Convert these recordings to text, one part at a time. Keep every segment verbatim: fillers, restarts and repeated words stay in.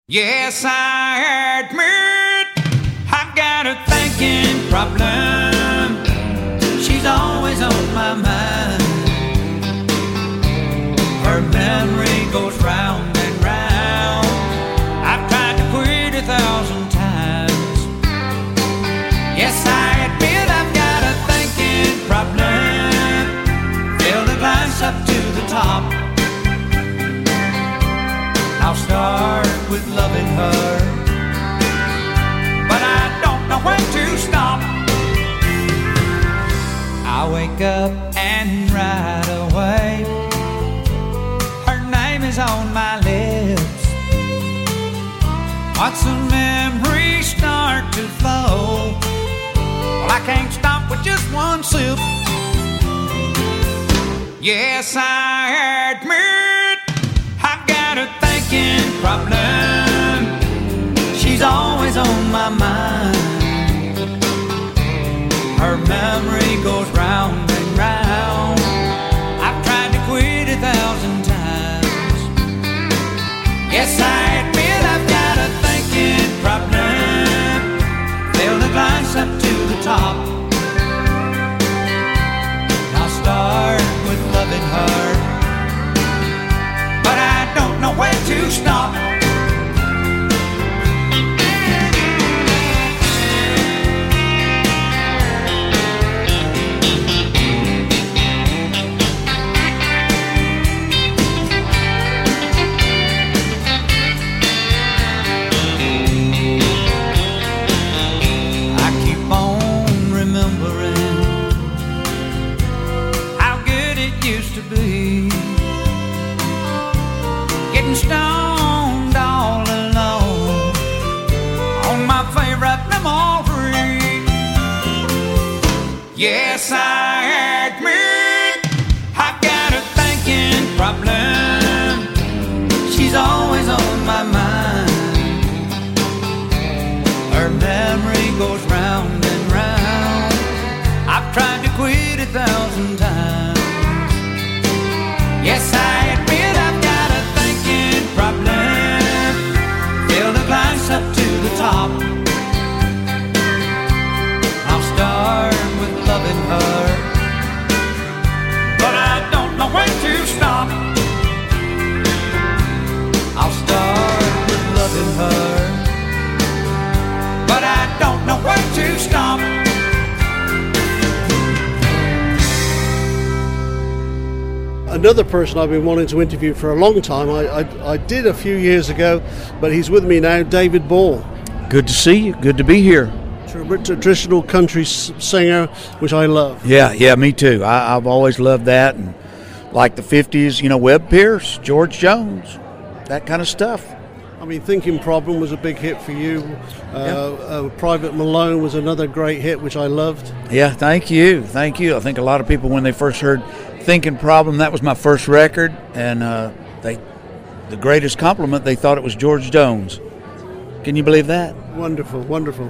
Yes, I admit I've got a thinking problem. She's always on my mind. Her memory goes round and round. I've tried to quit a thousand times. Yes, I admit I've got a thinking problem. Fill the glass up to the top. I'll start with loving her, but I don't know when to stop. I wake up and right away her name is on my lips. Once the memories start to flow, well, I can't stop with just one sip. Yes, I admit I've got a thinking problem. She's always on my mind. Her memory goes round and round. I've tried to quit a thousand times. Yes, I admit I've got a thinking problem. Fill the glass up to the top. I'll start with loving her, but I don't know where to stop. I keep on remembering how good it used to be, getting stoned all alone on my favorite memory. Yes, I admit I've got a thinking problem. She's always on my mind. Her memory goes round and round. I've tried to quit a thousand times. Yes, I admit I've got a thinking problem. Fill the glass up to the top. I'll start with loving her, but I don't know when to stop. I'll start with loving her, but I don't know when to stop. Another person I've been wanting to interview for a long time. I, I, I did a few years ago, but he's with me now, David Ball. Good to see you. Good to be here. Traditional country singer, which I love. Yeah, yeah, me too. I, I've always loved that. And like the fifties, you know, Webb Pierce, George Jones, that kind of stuff. I mean, Thinking Problem was a big hit for you. Uh, yeah. uh, Private Malone was another great hit, which I loved. Yeah, thank you. Thank you. I think a lot of people, when they first heard Thinking Problem, that was my first record, and uh, they, the greatest compliment, they thought it was George Jones. Can you believe that? Wonderful, wonderful.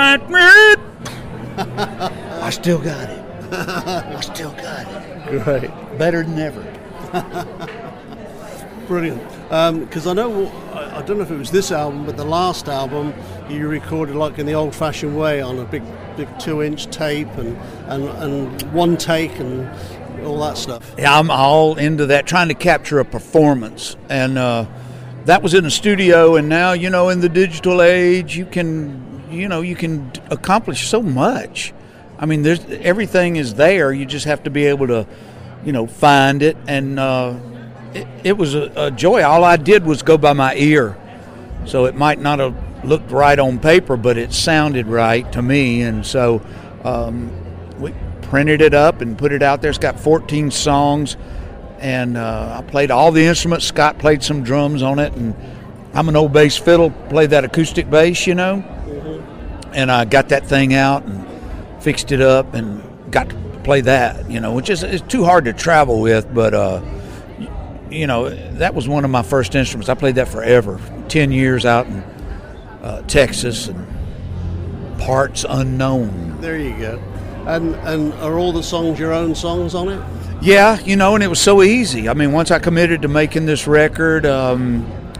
I still got it. I still got it. Great. Better than ever. Brilliant. Because um, I know, I, I don't know if it was this album, but the last album you recorded like in the old-fashioned way on a big, big two-inch tape and, and, and one take and all that stuff. Yeah, I'm all into that, trying to capture a performance. And uh, that was in the studio, and now, you know, in the digital age, you can, you know, you can accomplish so much. I mean, there's everything is there. You just have to be able to, you know, find it. And uh, it, it was a, a joy. All I did was go by my ear. So it might not have looked right on paper, but it sounded right to me. And so um, we printed it up and put it out there. It's got fourteen songs, and uh, I played all the instruments. Scott played some drums on it, and I'm an old bass fiddle, played that acoustic bass, you know, mm-hmm. and I got that thing out and fixed it up and got to play that, you know, which is, is too hard to travel with, but, uh, you know, that was one of my first instruments. I played that forever, ten years out in uh, Texas, and parts unknown. There you go. And and are all the songs your own songs on it? Yeah, you know, and it was so easy. I mean, once I committed to making this record, um,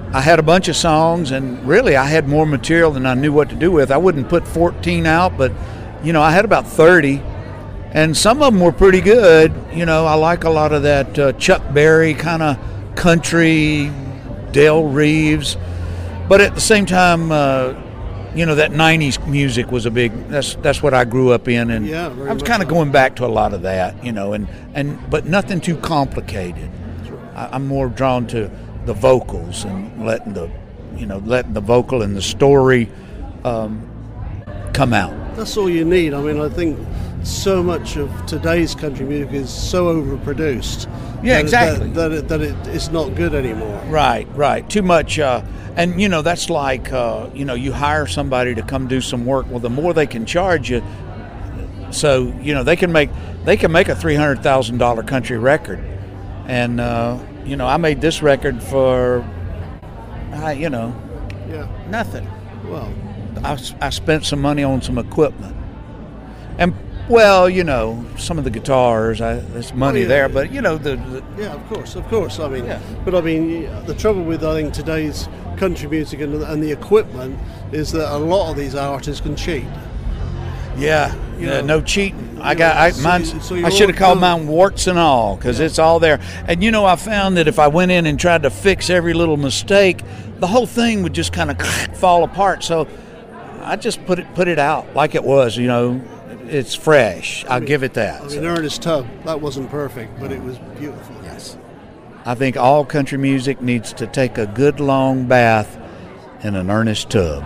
I had a bunch of songs, and really I had more material than I knew what to do with. I wouldn't put fourteen out, but, you know, I had about thirty, and some of them were pretty good. You know, I like a lot of that uh, Chuck Berry kind of country, Dale Reeves, but at the same time, uh, you know, that nineties music was a big, that's that's what I grew up in, and Yeah, very I was much kind of so. going back to a lot of that, you know, and, and but nothing too complicated. I, I'm more drawn to the vocals and letting the, you know, letting the vocal and the story um, come out. That's all you need. I mean, I think so much of today's country music is so overproduced. Yeah, that, exactly. That, that, it, that it, it's not good anymore. Right, right. Too much, uh, and you know that's like uh, you know you hire somebody to come do some work. Well, the more they can charge you, so you know they can make they can make a three hundred thousand dollar country record, and uh, you know I made this record for, uh, you know, Yeah. nothing. Well, I, I spent some money on some equipment, and well, you know, some of the guitars, I, there's money Oh, yeah. there, but you know the, the yeah, of course, of course. I mean, Yeah. but I mean, the trouble with I think today's country music and, and the equipment is that a lot of these artists can cheat. yeah, You yeah, know, no cheating. I you got, know, I, so mine's, you- so you're I should have all called done. mine warts and all because it's all there. And you know, I found that if I went in and tried to fix every little mistake, the whole thing would just kind of fall apart. So I just put it put it out like it was. You know, it's fresh. I'll give it that. I mean, So, Ernest Tubb, that wasn't perfect, but it was beautiful. yes. I think all country music needs to take a good long bath in an Ernest Tubb.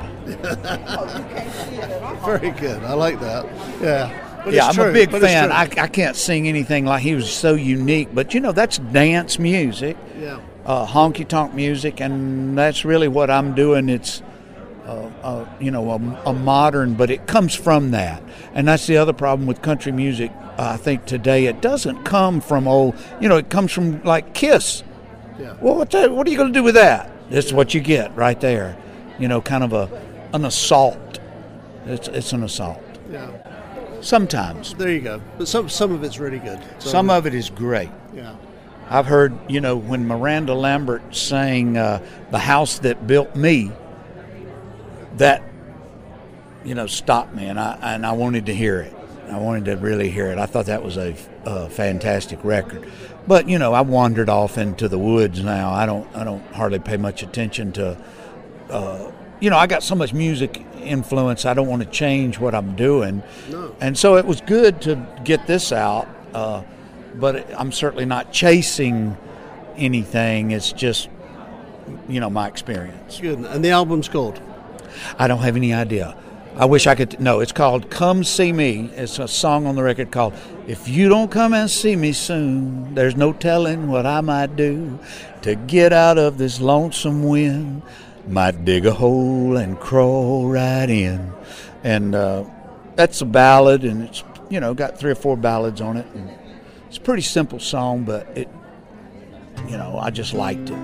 Very good. I like that. Yeah. But Yeah, it's I'm true, a big but it's fan. true. I, I can't sing anything like he was so unique, but you know that's dance music, yeah. uh, honky tonk music, and that's really what I'm doing. It's uh, uh, you know a, a modern, but it comes from that, and that's the other problem with country music. Uh, I think today it doesn't come from old. You know, it comes from like Kiss. Yeah. Well, what the, what are you going to do with that? This is what you get right there. You know, kind of a an assault. It's it's an assault. Yeah. Sometimes. There you go. But some some of it's really good. So, Some of it is great. yeah. I've heard, you know, when Miranda Lambert sang uh, The House That Built Me, that, you know, stopped me, and I and I wanted to hear it. I wanted to really hear it. I thought that was a, a fantastic record. But, you know, I wandered off into the woods now. I don't I don't hardly pay much attention to, uh, you know, I got so much music influence, I don't want to change what I'm doing. No. And so it was good to get this out, uh, but I'm certainly not chasing anything. It's just, you know, my experience. Good. And the album's called? I don't have any idea. I wish I could. No, it's called Come See Me. It's a song on the record called If You Don't Come and See Me Soon, There's No Telling What I Might Do to Get Out of This Lonesome Wind. Might dig a hole and crawl right in. And uh, that's a ballad, and it's, you know, got three or four ballads on it. And it's a pretty simple song, but it, you know, I just liked it.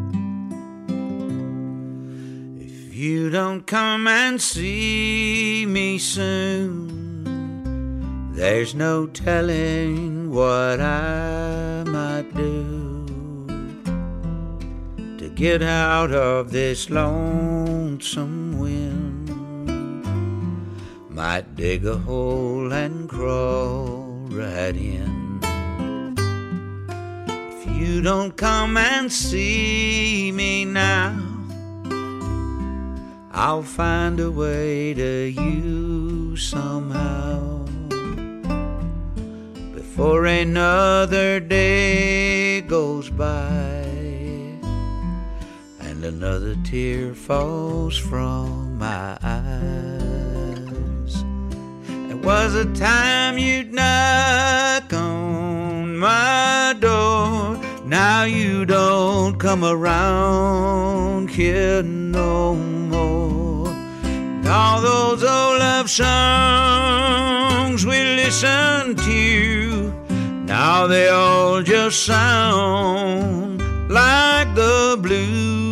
If you don't come and see me soon, there's no telling what I might do to get out of this lonesome wind. Might dig a hole and crawl right in. If you don't come and see me now, I'll find a way to you somehow before another day goes by and another tear falls from my eyes. There was a time you'd knock on my door. Now you don't come around here no more. And all those old love songs we listened to, now they all just sound like the blues.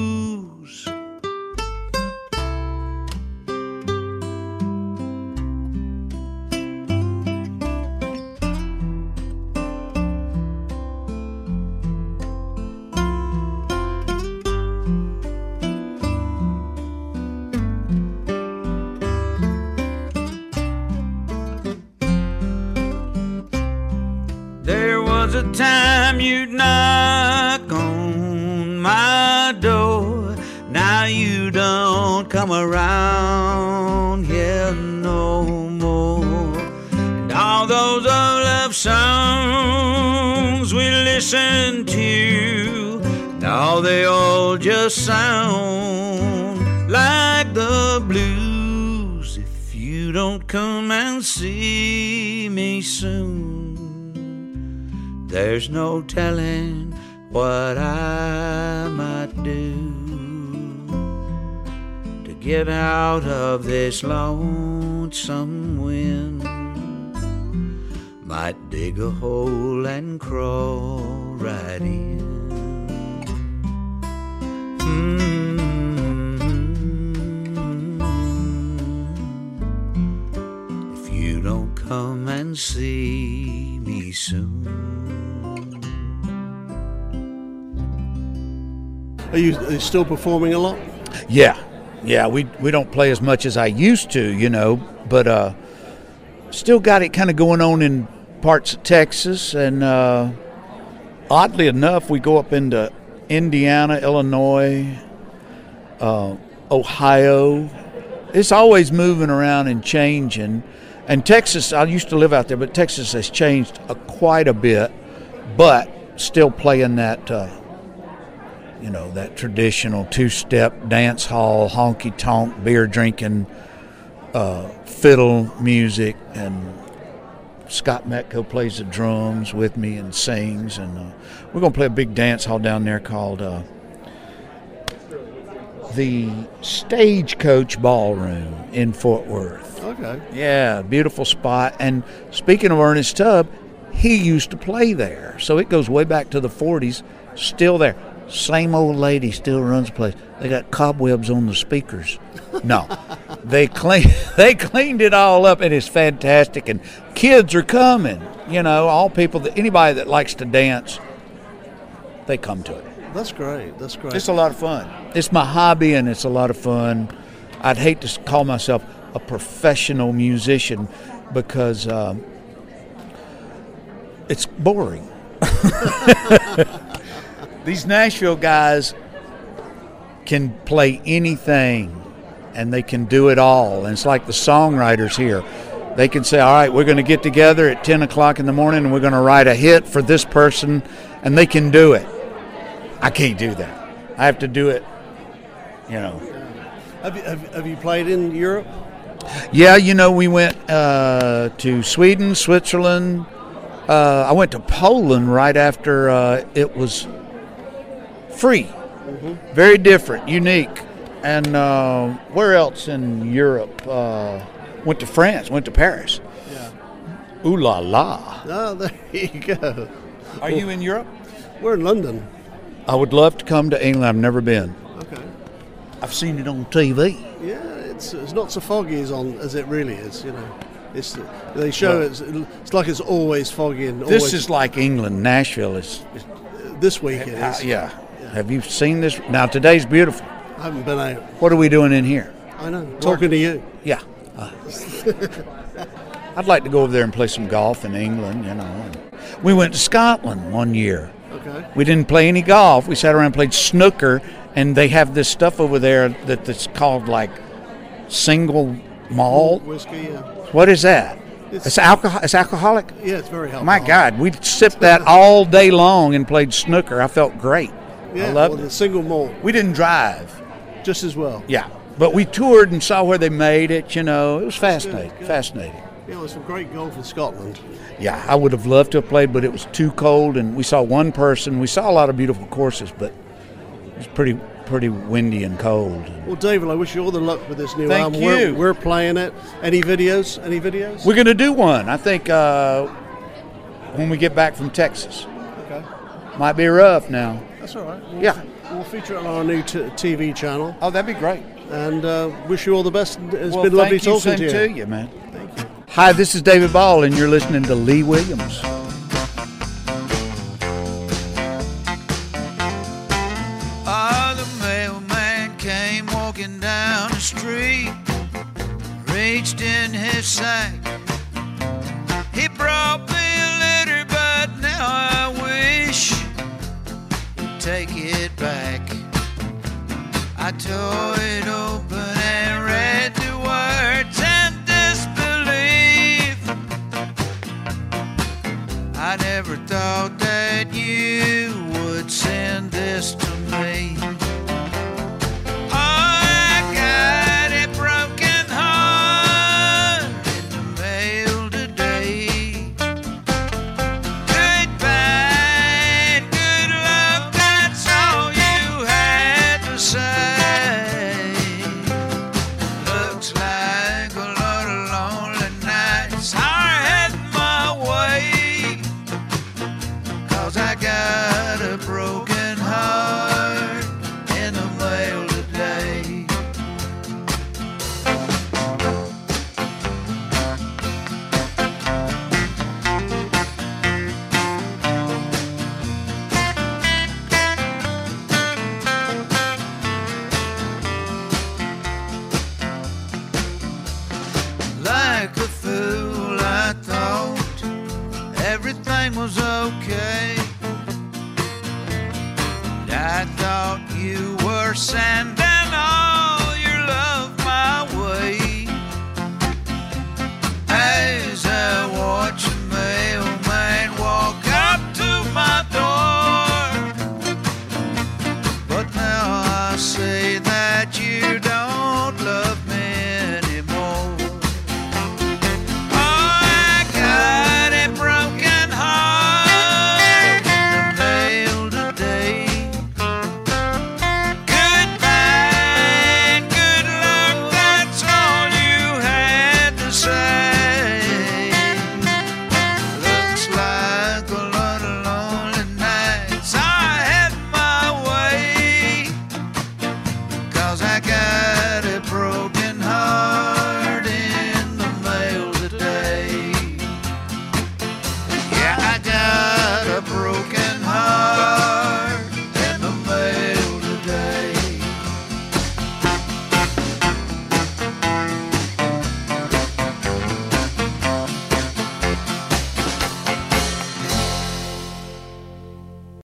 a time you'd knock on my door. Now you don't come around here no more. And all those old love songs we listen to, now they all just sound like the blues. If you don't come and see me soon, there's no telling what I might do to get out of this lonesome wind. Might dig a hole and crawl right in. Mm-hmm. If you don't come and see me soon. Are you, are you still performing a lot? Yeah, yeah. We we don't play as much as I used to, you know, but uh, still got it kind of going on in parts of Texas, and uh, oddly enough, we go up into Indiana, Illinois, uh, Ohio. It's always moving around and changing. And Texas, I used to live out there, but Texas has changed uh, quite a bit, but still playing that, uh, you know, that traditional two-step dance hall, honky-tonk, beer-drinking, uh, fiddle music. And Scott Metco plays the drums with me and sings. And uh, we're going to play a big dance hall down there called uh, the Stagecoach Ballroom in Fort Worth. Okay. Yeah, beautiful spot. And speaking of Ernest Tubb, he used to play there. So it goes way back to the forties, still there. Same old lady still runs the place. They got cobwebs on the speakers. No, they clean, they cleaned it all up, and it's fantastic. And kids are coming. You know, all people, that anybody that likes to dance, they come to it. That's great. That's great. It's a lot of fun. It's my hobby, and it's a lot of fun. I'd hate to call myself a professional musician because um, it's boring. These Nashville guys can play anything, and they can do it all. And it's like the songwriters here. They can say, all right, we're going to get together at ten o'clock in the morning, and we're going to write a hit for this person, and they can do it. I can't do that. I have to do it, you know. Have you, have, have you played in Europe? Yeah, you know, we went uh, to Sweden, Switzerland. Uh, I went to Poland right after uh, it was free. Mm-hmm. Very different, unique. And uh, where else in Europe? Uh, went to France, went to Paris. Yeah. Ooh la la. Oh, there you go. Are you in Europe? We're in London. I would love to come to England. I've never been. Okay. I've seen it on T V. Yeah, it's it's not so foggy as on as it really is. You know, it's they show Well, it's it's like it's always foggy and This always, is like England. Nashville is. is this week it uh, is. yeah. yeah. Have you seen this? Now today's beautiful. I haven't been out. What are we doing in here? I know. Talking to you. Yeah. Uh, I'd like to go over there and play some golf in England, you know. We went to Scotland one year. Okay. We didn't play any golf. We sat around and played snooker, and they have this stuff over there that, that's called like single malt. Whiskey. Yeah. What is that? It's, It's alcohol. It's alcoholic. yeah, it's very helpful. My God, we sipped that all day long and played snooker. I felt great. Yeah, I loved well, it. the single malt We didn't drive. just as well. Yeah, but we toured and saw where they made it. You know, it was fascinating. good, good. Fascinating. Yeah, there's some great golf in Scotland. Yeah, I would have loved to have played, but it was too cold, and we saw one person. We saw a lot of beautiful courses, but it was pretty pretty windy and cold. Well, David, I wish you all the luck with this new Thank album. you. We're, we're playing it. Any videos? Any videos? We're going to do one, I think, uh, when we get back from Texas. Okay. Might be rough now. That's all right. We'll, Yeah. We'll feature it on our new t- T V channel. Oh, that'd be great. And uh, wish you all the best. It's Well, been lovely thank you, talking same to you. to you, man. Thank you. Hi, this is David Ball, and you're listening to Lee Williams. Ah, the mailman came walking down the street, reached in his sack. He brought me a letter, but now I take it back. I tore it open and read the words in disbelief. I never thought that you would send this to me. Like a fool, I thought everything was okay. I thought you were sent